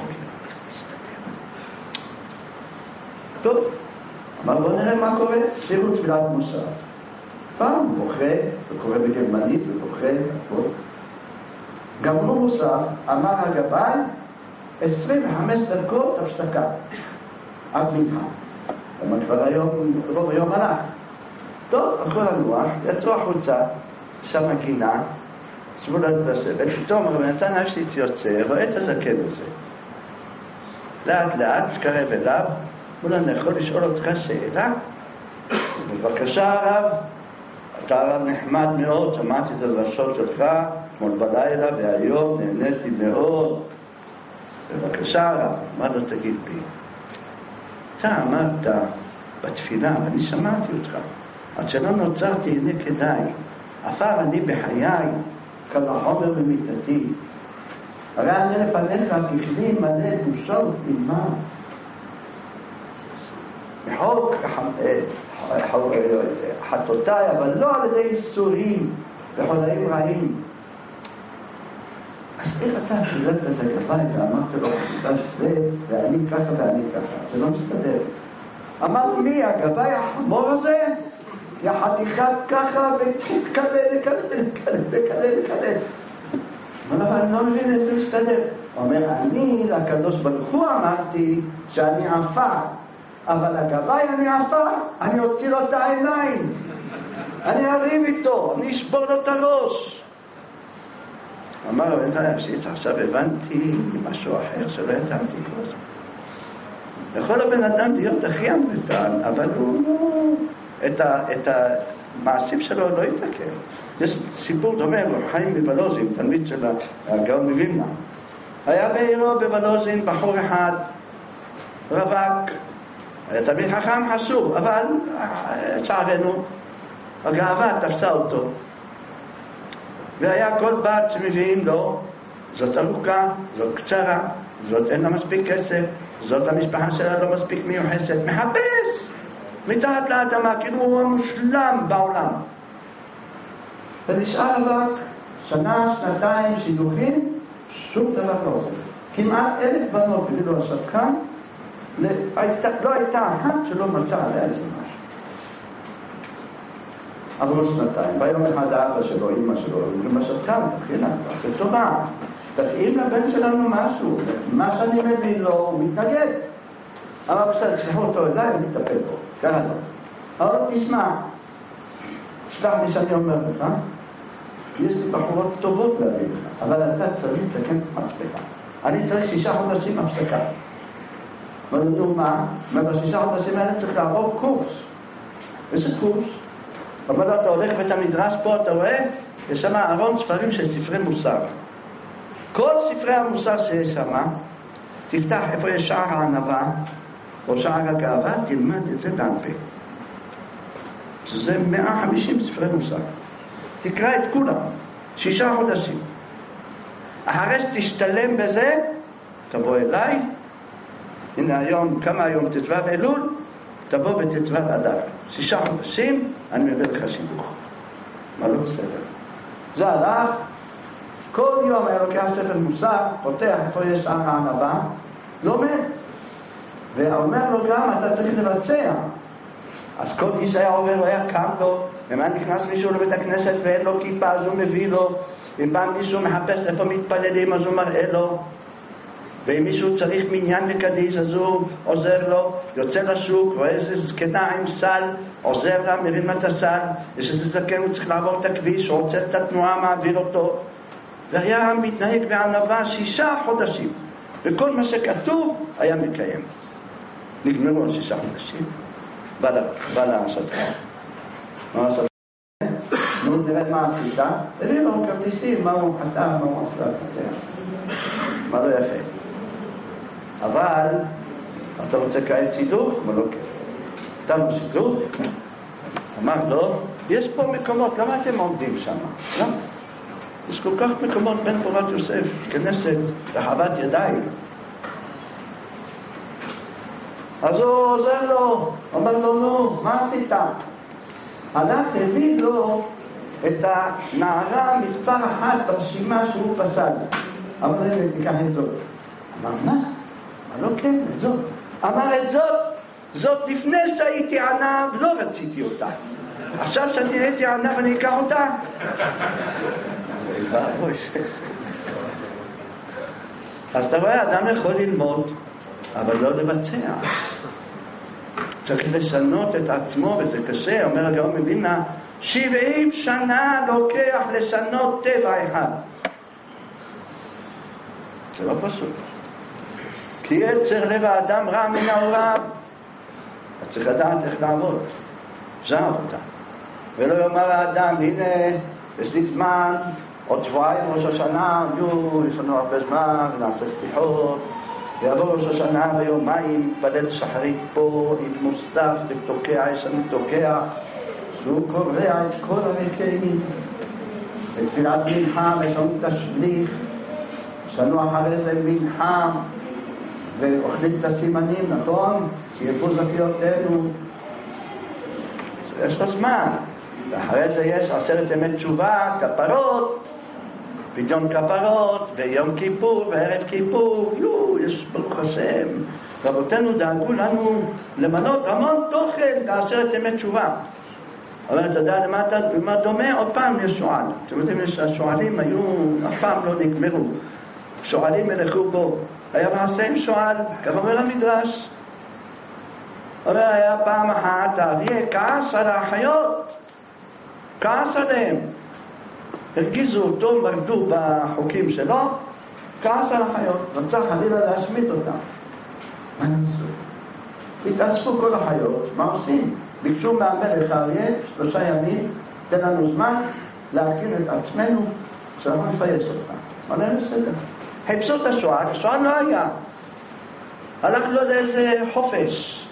טוב, אבל בואו נראה מה קורה, שירו תפילת מוסף. פעם הוא בוכה, וקורא בגרמנית, ובוכה, הכל. גמרו מוסף, אמר הגבאי, עשרים וחמש דקות הפסקה. עד מנחה. למה כבר היום, רוב היום הלך. טוב, הלכו לנוח, יצאו החוצה, שם הגינה, שבו לשבת, פתאום הרב נתן אייבשיץ יוצא, רואה את הזקן הזה. לאט לאט מתקרב אליו, אמרו לו, אני יכול לשאול אותך שאלה? בבקשה הרב, אתה הרב נחמד מאוד, שמעתי את הדרשות שלך, אתמול בלילה והיום נהניתי מאוד. בבקשה הרב, מה לא תגיד לי? אתה אמרת בתפילה, ואני שמעתי אותך, עד שלא נוצרתי הנה כדאי, עפר אני בחיי, כל החומר במיטתי. הרי אני לפניך ככלי מלא בושות אימה. מחוק חטאותיי, אבל לא על ידי איסורים וחולאים רעים. אז איך אתה שולט את הגבאי ואמרת לו, זה ואני ככה ואני ככה, זה לא מסתדר. אמר מי, הגבאי החמור הזה? יחתיכת ככה ותתקלל, לקלל, לקלל, לקלל, לקלל. אבל אני לא מבין את זה מסתדר. הוא אומר, אני לקדוש ברוך הוא אמרתי שאני עפר, אבל הגבאי אני עפר, אני אוציא לו את העיניים, אני אריב איתו, אני אשבור לו את הראש. אמר רבי נתן אייבשיץ, עכשיו הבנתי משהו אחר שלא ידעתי כל הזמן. יכול הבן אדם להיות הכי אמיתן, אבל הוא את, ה, את המעשים שלו לא יתקן. יש סיפור דומה, חיים בוולוז'ין, תלמיד של הגאון מווילנה. היה בעירו בוולוז'ין בחור אחד, רווק, היה תלמיד חכם חשוב, אבל צערנו, הגאווה תפסה אותו. והיה כל בת שמביאים לו, זאת ארוכה, זאת קצרה, זאת אין לה מספיק כסף, זאת המשפחה שלה לא מספיק מיוחסת, מחפש מתחת לאדמה, כאילו הוא המושלם בעולם. ונשאר רק שנה, שנתיים שידוכים, שום דבר לא עושה. כמעט אלף בנות בגילו השתקן, לא הייתה אחת שלא מצא עליה איזה משהו. עברו שנתיים, ביום אחד האבא שלו, אמא שלו, אמא שתקן, תחילה, זה טובה. תתאים לבן שלנו משהו, מה שאני מבין לו, הוא מתנגד. אבל בסדר, תשלחו אותו אליי, אני אטפל בו, ככה לא. אבל תשמע, סלח לי שאני אומר לך, יש לי בחורות טובות להביא לך, אבל אתה צריך לתקן את מצפך. אני צריך שישה חודשים הפסקה. ונדעו מה? ובשישה חודשים האלה צריך לעבור קורס. איזה קורס? אבל אתה הולך בית המדרש פה, אתה רואה? יש שם ארון ספרים של ספרי מוסר. כל ספרי המוסר שיש שם, תפתח איפה יש שער הענווה או שער הגאווה, תלמד את זה בעל פה. שזה מאה וחמישים ספרי מוסר. תקרא את כולם, שישה חודשים. אחרי שתשתלם בזה, תבוא אליי. הנה היום, כמה היום תתבב אלול, תבוא ותתבב אדר. שישה חודשים, אני מביא לך שידוך. מה לא בסדר? זה הלך. כל יום היה לוקח ספר מוסר, פותח איפה יש שער הענווה, לומד. ואומר לו גם, אתה צריך לבצע. אז כל איש היה עובר, הוא היה קם לו, ומה נכנס מישהו לבית הכנסת ואין לו כיפה, אז הוא מביא לו. אם פעם מישהו מחפש איפה מתפללים, אז הוא מראה לו. ואם מישהו צריך מניין וקדיש, אז הוא עוזר לו, יוצא לשוק, רואה איזה זקנה עם סל, עוזר לה, מרים את הסל, יש איזה זקן, הוא צריך לעבור את הכביש, הוא עוצר את התנועה, מעביר אותו. והיה מתנהג בענווה שישה חודשים, וכל מה שכתוב היה מקיים. נגמרו שישה חודשים, בא לשתקן. מה השתקן? נו, נראה מה עשית, תראי לו כרטיסים, מה הוא חטא, מה הוא עשה, מה לא יפה. אבל אתה רוצה כעת שידוך? מה לא כן. אתה לא שידוך? אמר לו, יש פה מקומות, למה אתם עומדים שם? למה? יש כל כך מקומות בין פורת יוסף, כנסת, רחבת ידיים. אז הוא עוזר לו, אומר לו, נו, מה עשית? הלך הביא לו את הנערה מספר אחת ברשימה שהוא פסד. אמר לי, תיקח את זאת. אמר, מה? אמר לו, כן, את זאת. אמר את זאת, זאת לפני שהייתי ענב, לא רציתי אותה. עכשיו שאני הייתי ענב, אני אקח אותה. אז אתה רואה, אדם יכול ללמוד, אבל לא לבצע. צריך לשנות את עצמו, וזה קשה. אומר הגאון מווילנה, שבעים שנה לוקח לשנות טבע אחד. זה לא פשוט. כי יצר לב האדם רע מן העורב. אתה צריך לדעת איך לעבוד. זה העבודה. ולא יאמר האדם, הנה, יש לי זמן, עוד שבועיים ראש השנה, יו, יש לנו הרבה זמן, ונעשה סליחות, ויעבור ראש השנה ויומיים, פדל שחרית פה, עם מוסף ותוקע, יש לנו תוקע, שהוא קורע את כל המקיים, בתפילת מנחה, יש לנו תשליך, יש לנו אחרי זה מנחה, ואוכלים את הסימנים, נכון? שיפו זכיותינו, יש לו זמן. ואחרי זה יש עשרת ימי תשובה, כפרות, פדיון כפרות, ויום כיפור, וערב כיפור, יו, יש ברוך השם. רבותינו דאגו לנו למנות המון תוכן בעשרת ימי תשובה. אבל אתה יודע למה, למה דומה? עוד פעם יש שואל. אתם יודעים שהשואלים היו, אף פעם לא נגמרו. שואלים מלכו בו. היה מעשה עם שואל, כך אומר המדרש. אבל היה פעם אחת, האריה כעס על האחיות. כעס עליהם, הרגיזו אותו, מרדו בחוקים שלו, כעס על החיות, רצה חלילה להשמיט אותם. מה נעשו? התאספו כל החיות, מה עושים? ביקשו מהמלך האריה, שלושה ימים, תן לנו זמן להכין את עצמנו, שאנחנו נפייס אותם. מה נהיה בסדר? חיפשו את השואל, השואל לא היה. הלך לו לאיזה חופש,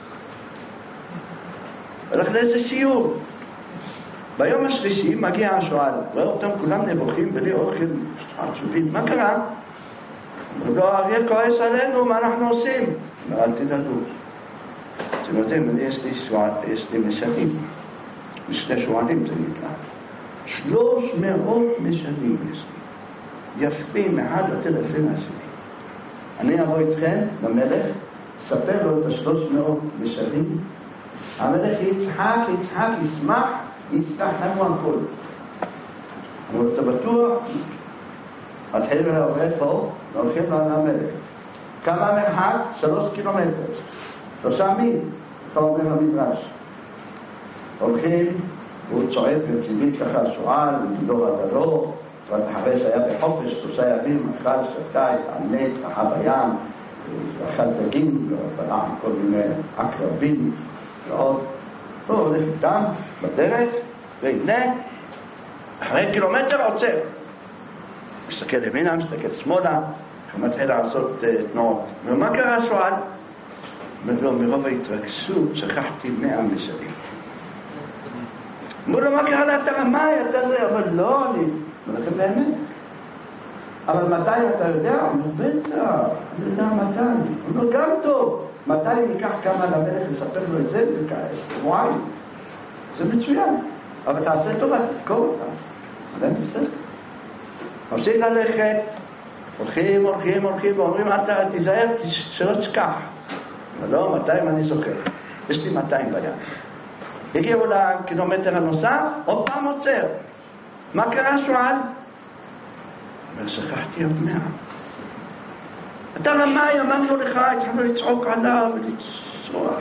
הלך לאיזה סיור. ביום השלישי מגיע השואל, רואה אותם כולם נבוכים בלי אוכל עצובים, מה קרה? אמרו לו, האריה כועס עלינו, מה אנחנו עושים? אמר, אל תדאגו. אתם יודעים, יש לי שואל, יש לי משלים, משני שואלים זה נקרא. שלוש מאות משלים יש לי, יפים אחד לטלפון השני. אני אבוא איתכם למלך, ספר לו את השלוש מאות משלים, המלך יצחק, יצחק, ישמח, יצטח לנו הכל. אבל אתה בטוח, התחיל לעובד פה, והולכים למלך. כמה מרחק? שלוש קילומטר. שלושה מיל, אתה אומר למדרש. הולכים, והוא צועד בצדית ככה שואל, דור הדרו, ואחרי שהיה בחופש, שלושה ימים, אכל, שתה, התענית, רחה בים, אכל דגים, ובלע כל מיני עקרבים, ועוד. הוא הולך איתם בדרך, והנה, אחרי קילומטר עוצר. מסתכל ימינה, מסתכל שמאלה, ומתחיל לעשות uh, תנועות. ומה קרה שואל? אומר לו, מרוב ההתרגשות, שכחתי מאה משלים. אמרו לו, מה קרה לה? אתה רמאי, אתה זה, אבל לא, אני... אומר לכם באמת. אבל מתי אתה יודע? אומר, בטח, אני יודע מתי. אומר, גם טוב. מתי ניקח כמה למלך לספר לו את זה? שבועיים. זה מצוין. אבל תעשה טובה, תזכור אותה. אבל אין בסדר. ממשיך ללכת, הולכים, הולכים, הולכים, ואומרים, אתה תיזהר, שלא תשכח. אבל לא, מאתיים אני זוכר. יש לי מאתיים ביד. הגיעו לקילומטר הנוסף, עוד פעם עוצר. מה קרה שואל? אבל שכחתי עוד מאה. אתה רמאי, אמרנו לך, התחלנו לצעוק עליו ולצרוח.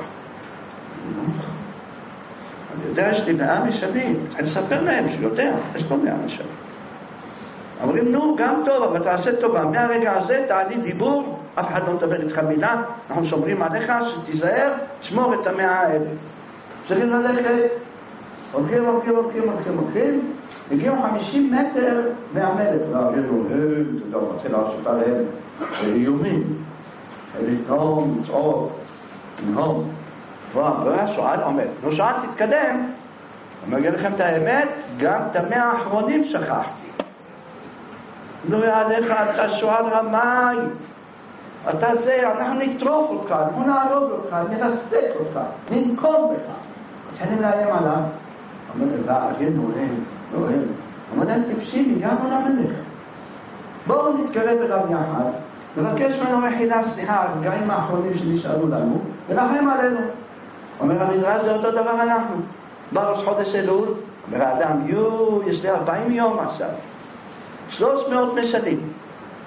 אני יודע, יש לי מאה משלים. אני אספר להם שיודע, יש לו מאה משלים. אומרים, נו, גם טוב, אבל תעשה טובה. מהרגע הזה תעלי דיבור, אף אחד לא מדבר איתך מילה, אנחנו שומרים עליך, שתיזהר, שמור את המאה האלה. צריכים ללכת, הולכים, הולכים, הולכים, הולכים, הולכים, הגיעו חמישים מטר מהמלך, ואומרים, זה לא מתחיל לעשות עליהם, זה איומים, לתנום, לצעוק, לנהום. והשואל עומד, נו שואל תתקדם, אני אגיד לכם את האמת, גם את המאה האחרונים שכחתי. לא יעליך, אתה שואל רמאי, אתה זה, אנחנו נטרוף אותך, אנחנו נערוב אותך, נרסק אותך, ננקום בך. כשאני לאיים עליו, אומר, והאריה נוהל, נוהל. אומר להם, תקשיבי, הגענו למלך. בואו נתקרב אליו יחד, נבקש ממנו מחילה, סליחה, הרגעים האחרונים שנשארו לנו, ולחם עלינו. אומר, המדרש זה אותו דבר אנחנו. בא ראש חודש אלול, אומר האדם, יו, יש לי ארבעים יום עכשיו. שלוש מאות משלים.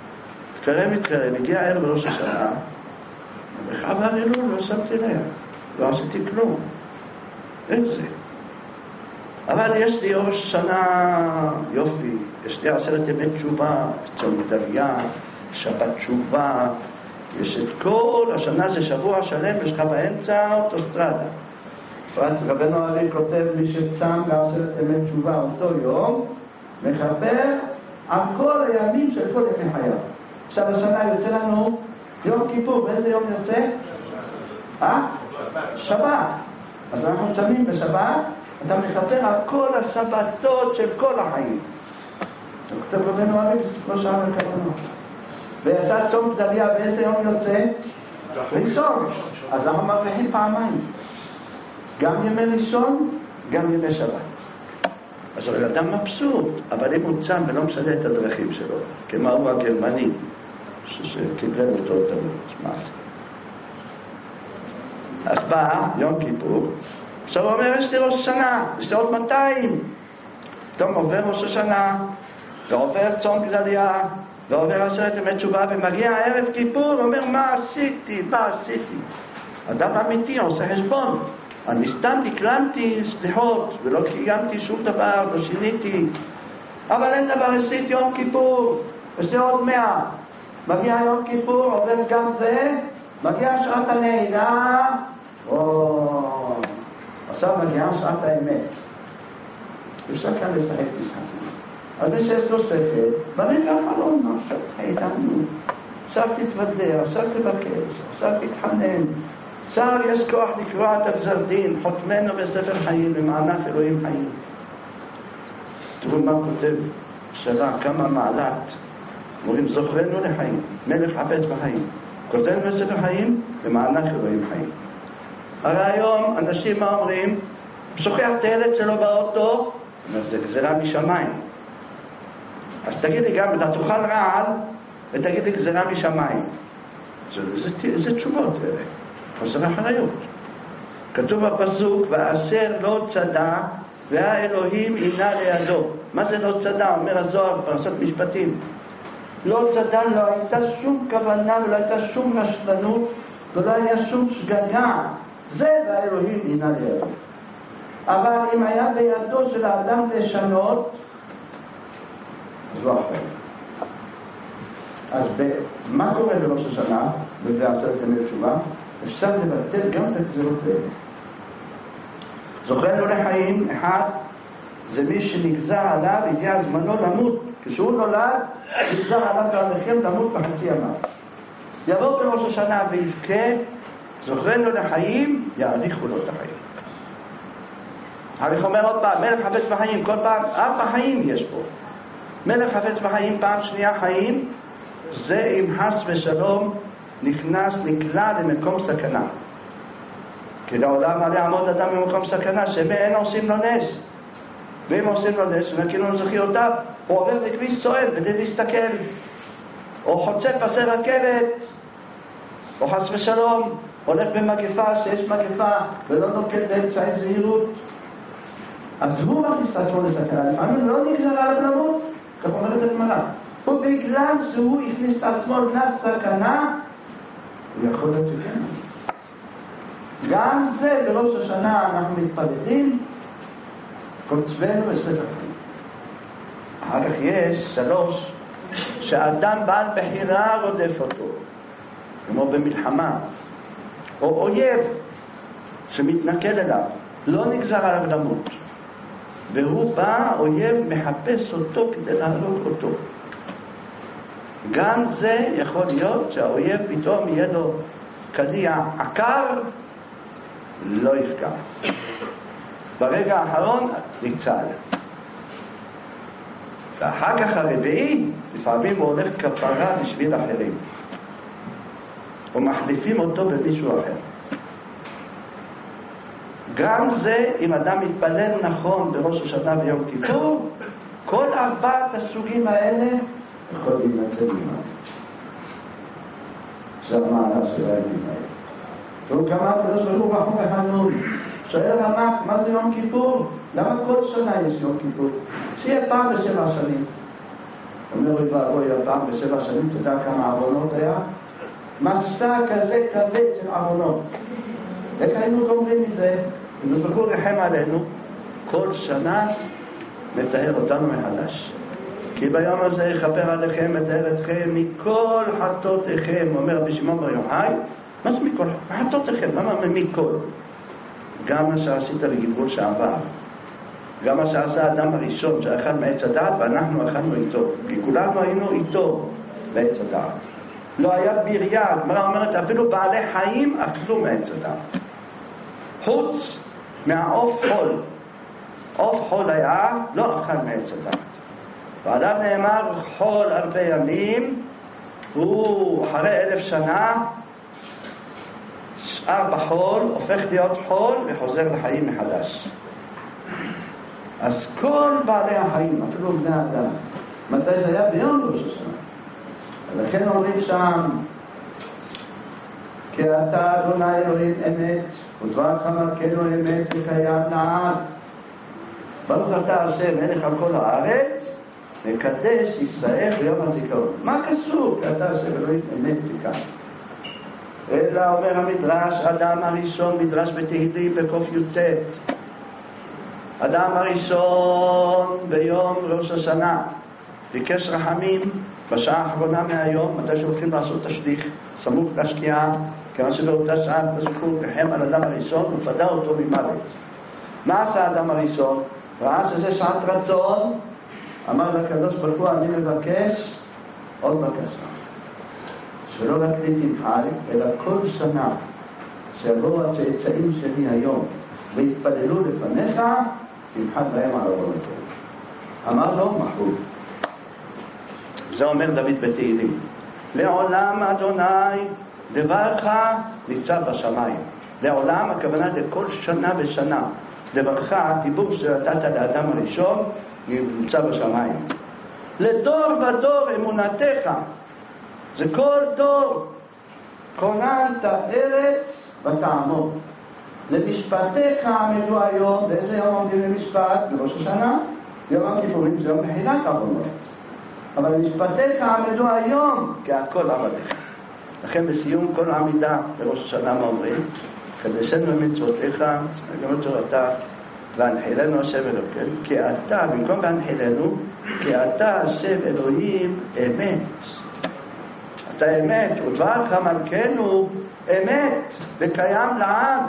מתקרב, מתקרב, הגיע ערב ראש השנה, וחבר אלול, לא שמתי לב. לא עשיתי כלום. איך זה? אבל יש לי ראש שנה יופי, יש לי עשרת ימי תשובה, צום גדליה, שבת תשובה, יש את כל השנה, זה שבוע שלם, יש לך באמצע אוטוסטרדה. רבנו הרי כותב, מי שצם בעשרת ימי תשובה אותו יום, מחבר על כל הימים של כל ימי חייו. עכשיו השנה יוצא לנו יום כיפור, באיזה יום יוצא? אה? שבת. אז אנחנו צמים בשבת, אתה מחבר על כל השבתות של כל החיים. הוא כותב רבנו הרי בספרו שעה לכוונות. ויצא צום גדליה, באיזה יום יוצא? ראשון. אז אנחנו מרוויחים פעמיים. גם ימי ראשון, גם ימי שבת. אז הוא אדם מבסוט, אבל אם הוא צם ולא משנה את הדרכים שלו, כמו הוא הגרמני, שקיבל אותו דמות, מה זה? אז בא יום כיפור, עכשיו הוא אומר, יש לי ראש שנה, יש לי עוד מאתיים. פתאום עובר ראש השנה, ועובר צום גדליה, ועובר עשרת ימי תשובה, ומגיע ערב כיפור, ואומר, מה עשיתי, מה עשיתי? אדם אמיתי עושה חשבון. אני סתם תקלמתי סליחות, ולא קיימתי שום דבר, לא שיניתי. אבל אין דבר, עשיתי יום כיפור, יש לי עוד מאה. מגיע יום כיפור, עובר גם זה, מגיע שעת הנעילה, או... עכשיו מגיעה שעת האמת. אפשר כאן לשחק משחקים. אז מי שיש לו ספר, ברגע האחרון, מה עכשיו תחייתנו? עכשיו תתוודה, עכשיו תבקש, עכשיו תתחנן. עכשיו יש כוח לקרוא את הגזר דין, חותמנו בספר חיים, במענק אלוהים חיים. תראו מה כותב שלה, כמה מעלת. אומרים, זוכרנו לחיים, מלך חפץ בחיים. כותב בספר חיים, במענק אלוהים חיים. הרי היום אנשים מה אומרים? שוכח את הילד שלו באוטו, זה גזרה משמיים. אז תגיד לי גם, אתה תאכל רעל, ותגיד לי גזרה משמיים. זה, זה, זה תשובות, אלה. חוסר אחריות. כתוב בפסוק, ואשר לא צדע, והאלוהים אינה לידו. מה זה לא צדע? אומר הזוהר, פרשת משפטים. לא צדע, לא הייתה שום כוונה, ולא הייתה שום רשלנות, ולא היה שום שגגה. זה והאלוהים אינה לידו. אבל אם היה בידו של האדם לשנות, אז לא אחר. אז מה קורה בראש השנה, ובעשרת ימי תשובה? אפשר לבטל גם את הגזירות האלה. זוכרנו לחיים, אחד, זה מי שנגזר עליו, הגיע זמנו למות. כשהוא נולד, נגזר עליו ועליכם למות בחצי ימיו. יבוא בראש השנה ויבכה, זוכרנו לחיים, יאריכו לו את החיים. הרי אומר עוד פעם, מלך חפץ בחיים, כל פעם, ארבע חיים יש פה. מלך חפץ בחיים, פעם שנייה חיים, זה אם חס ושלום נכנס, נקלע למקום סכנה. כי לעולם עלי עמוד אדם במקום סכנה, שאין עושים לו נס. ואם עושים לו נס, ונקינו נזכיותיו, הוא עובר בכביש סואל, בלי להסתכל. או חוצה פסי רכבת, או חס ושלום, הולך במגפה, שיש מגפה, ולא נוקט באמצעי זהירות. אז הוא מכניס את עצמו לסכנה, לפעמים לא נגזר עליו למות, כך אומרת הגמרא. ובגלל שהוא הכניס את עצמו לסכנה, הוא יכול להיות שכן. גם זה בראש השנה אנחנו מתפללים, קוצבנו בספר חיים. אחר כך יש שלוש, שאדם בעל בחירה רודף אותו, כמו במלחמה, או אויב שמתנכל אליו, לא נגזר עליו למות. והוא בא, אויב מחפש אותו כדי להרוג אותו. גם זה יכול להיות שהאויב פתאום יהיה לו קליע עקר, לא יפגע. ברגע האחרון ניצל. ואחר כך הרביעי, לפעמים הוא הולך כפרה בשביל אחרים. ומחליפים אותו במישהו אחר. גם זה, אם אדם מתפלל נכון בראש השנה ביום כיפור, כל ארבעת הסוגים האלה יכולים לצאת ממנו. זה המעלה של הימים האלה. והוא כמה הקדוש ברוך הוא בחור החנון. שואל רמ"ח, מה זה יום כיפור? למה כל שנה יש יום כיפור? שיהיה פעם בשבע שנים. אומר לי ואבוי, פעם בשבע שנים, תדע כמה עוונות היה? מסע כזה כבד של עוונות. איך היינו גומרים מזה? אם ברוך הוא רחם עלינו, כל שנה מטהר אותנו מחדש. כי ביום הזה יכפר עליכם את ארצכם מכל חטאותיכם, אומר רבי שמעון בר יוחאי. מה זה מכל חטאותיכם? למה מכל? גם מה שעשית בגלגול שעבר, גם מה שעשה האדם הראשון שאכל מעץ הדעת ואנחנו אכלנו איתו, כי כולנו היינו איתו בעץ הדעת. לא היה בריה, הגמרא אומרת אפילו בעלי חיים אכלו מעץ הדעת, חוץ מהעוף חול. עוף חול היה לא אכל מעץ הדעת, ועליו נאמר חול אלפי ימים, הוא אחרי אלף שנה שאר בחול הופך להיות חול וחוזר לחיים מחדש. אז כל בעלי החיים, אפילו בני אדם, מתי זה היה? ביום ראש השנה. ולכן אומרים שם, כי אתה אדוני אלוהים אמת, ודברך מלכנו אמת וקיים לעד. ברוך אתה השם מלך על כל הארץ, מקדש ישראל ביום הזיכרון. מה כתוב? כי אתה השם אלוהים אמת וקיים. אלא אומר המדרש, אדם הראשון, מדרש בתהילים בקוף י"ט, אדם הראשון ביום ראש השנה ביקש רחמים בשעה האחרונה מהיום, מתי שהולכים לעשות תשליך סמוך לשקיעה, כיוון שבאותה שעה תזכו רחם על אדם הראשון ופדה אותו ממוות. מה עשה האדם הראשון? ראה שזה שעת רצון, אמר לקדוש ברוך הוא, אני מבקש עוד בקשה, שלא רק לי תמחל, אלא כל שנה שיבואו הצאצאים שלי היום והתפללו לפניך, תמחל בהם על עוונותיהם. אמר לו, מחול. זה אומר דוד בתהילים, לעולם אדוני דברך ניצב בשמיים. לעולם הכוונה לכל שנה ושנה. דברך, הדיבור שנתת לאדם הראשון, נמצא בשמיים. לדור ודור אמונתך, זה כל דור. כוננת ארץ ותעמוד. למשפטיך עמדו היום. באיזה יום עומדים למשפט? בראש השנה. יום הכיפורים זה יום מחילת עוונות. אבל למשפטיך עמדו היום, כי הכל עבדיך. לכן בסיום כל העמידה בראש השנה מה אומרים? קדשנו במצוותיך, גם תורתך, והנחילנו השם אלוקים, כי אתה, במקום והנחילנו, כי אתה השם אלוהים אמת. אתה אמת, ודברך מלכנו אמת, וקיים לעד.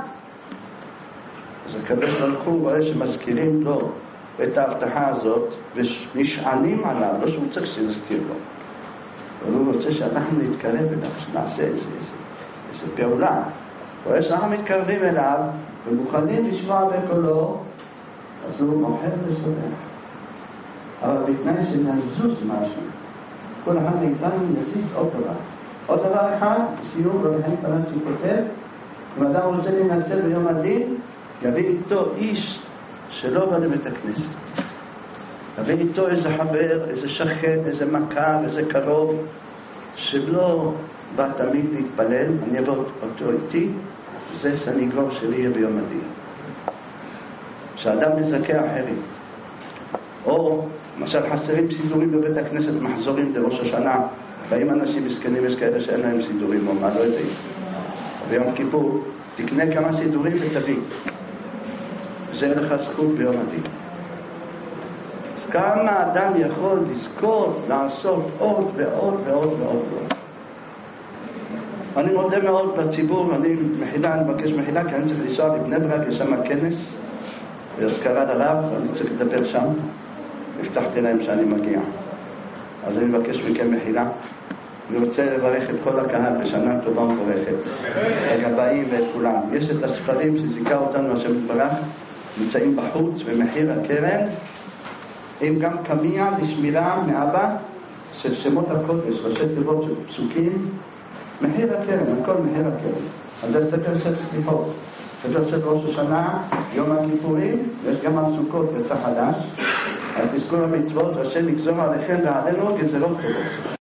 אז הקדוש ברוך הוא רואה שמזכירים לו את ההבטחה הזאת, ונשענים עליו, לא שהוא צריך שנזכיר לו. אבל הוא רוצה שאנחנו נתקרב אליו, שנעשה איזה, איזה, איזה פעולה. הוא רואה שאנחנו מתקרבים אליו, ומוכנים לשמוע בקולו, אז הוא מוכר וסודח. אבל בתנאי שנזוז משהו, כל אחד מאיתנו נזיז עוד דבר. עוד דבר אחד, בסיום רבי חיים פלנצ'י כותב, אם אדם רוצה להינצל ביום הדין, יביא איתו איש שלא בא לבית הכנסת. יביא איתו איזה חבר, איזה שכן, איזה מכר, איזה קרוב, שלא בא תמיד להתפלל, אני אבוא אותו איתי, זה סניגור שלי יהיה ביום הדין. שאדם מזכה אחרים. או למשל חסרים סידורים בבית הכנסת, מחזורים לראש השנה, באים אנשים מסכנים, יש כאלה שאין להם סידורים, או מה לא יודעים. ביום כיפור תקנה כמה סידורים ותביא. זה לך זכות ביום הדין. אז כמה אדם יכול לזכות לעשות עוד ועוד ועוד ועוד ועוד. אני מודה מאוד לציבור, אני מחילה, אני מבקש מחילה, כי אני צריך לנסוע לבני ברק, יש שם כנס, והזכרה לרב, אני צריך לדבר שם. הבטחתי להם שאני מגיע. אז אני מבקש מכם מחילה. אני רוצה לברך את כל הקהל בשנה טובה ומבורכת. את הגבאים ואת כולם. יש את הספרים שזיכה אותנו השם יתברך, נמצאים בחוץ במחיר הקרן, הם גם קמיע לשמירה מאבא של שמות הקודש, ראשי תיבות של פסוקים, מחיר הקרן, הכל מחיר הקרן. אז זה ספר של סליחות, ספר של ראש השנה, יום הכיפורים, ויש גם על סוכות יצא חדש. אז תזכור המצוות, השם יגזור עליכם ועלינו גזרות טובות.